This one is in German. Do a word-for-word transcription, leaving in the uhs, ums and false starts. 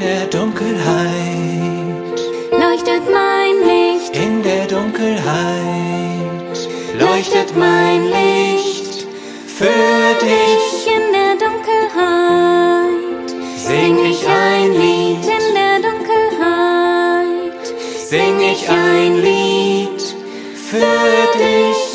der Dunkelheit leuchtet mein Licht. In der Dunkelheit leuchtet mein Licht für dich. In der Dunkelheit Sing ich ein Lied. In der Dunkelheit Sing ich ein Lied für dich.